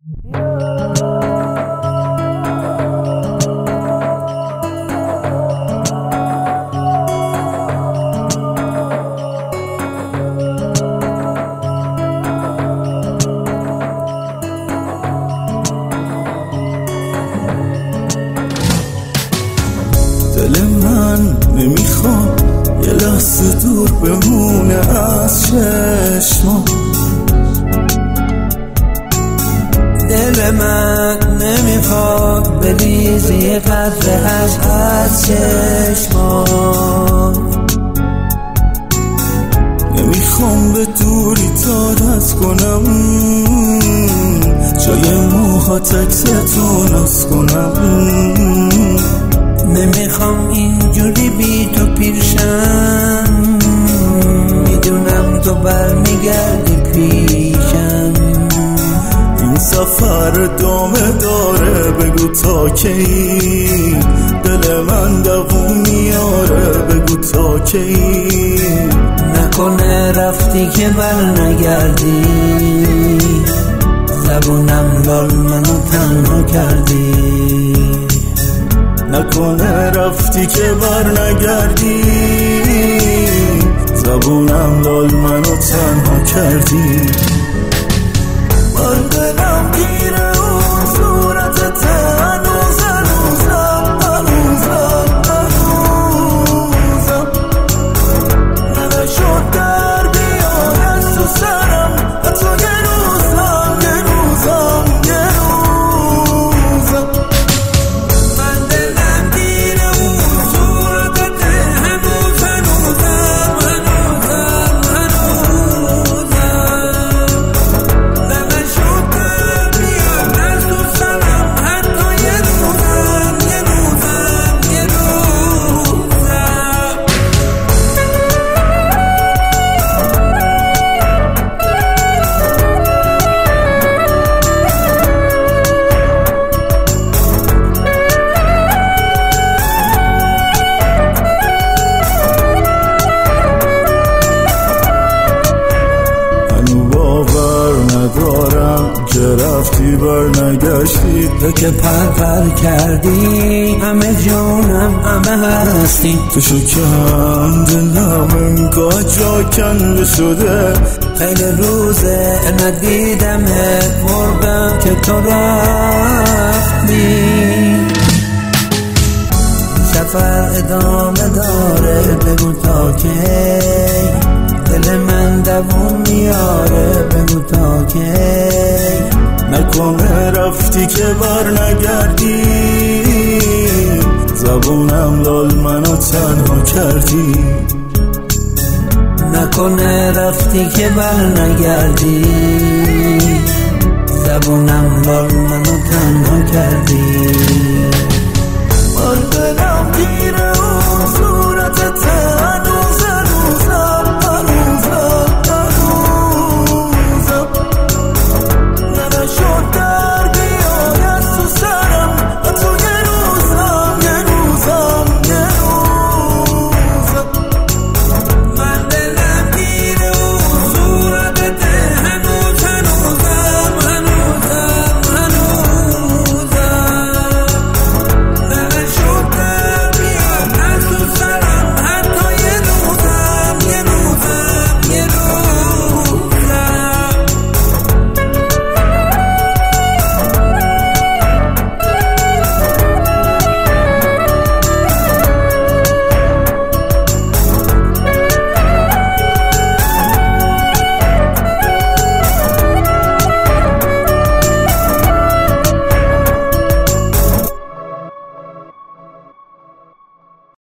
دل من نمیخواد یه لحظه دور بمونه از چشمم، دل من نمیخواد بریزی یه قطره عشق از چشمام. نمیخوام به دوری تارت کنم، جای موهات عکستو ناز کنم. نمیخوام اینجوری بی تو پیرشم، میدونم تو برمیگردی پیشم. این سفر ادامه داره، بگو تا کی دل من دووم میاره، بگو تا کی. نکنه رفتی که برنگردی، زبونم لال منو تنها کردی. نکنه رفتی که برنگردی، زبونم لال منو تنها کردی. من دلم گیره اون صورتت هنوزم نشد در بیاد از تو سرم، حتی یه روزم من دلم گیره اون صورتت هنوزم نشد در بیاد از تو سرم، حتی یه روزم که رفتی برنگشتی، تو که پر کردی همه جونم همه هستی. تو شکم دلم انگاه جا کنده شده. خیلی روزه ندیدمت، مردم که تو رفتی. سفر ادامه داره، بگو تا کی دل من دووم میاره، بگو تا کی. نکنه رفتی که برنگردی، زبونم لال منو تنها کردی. نکنه رفتی که برنگردی،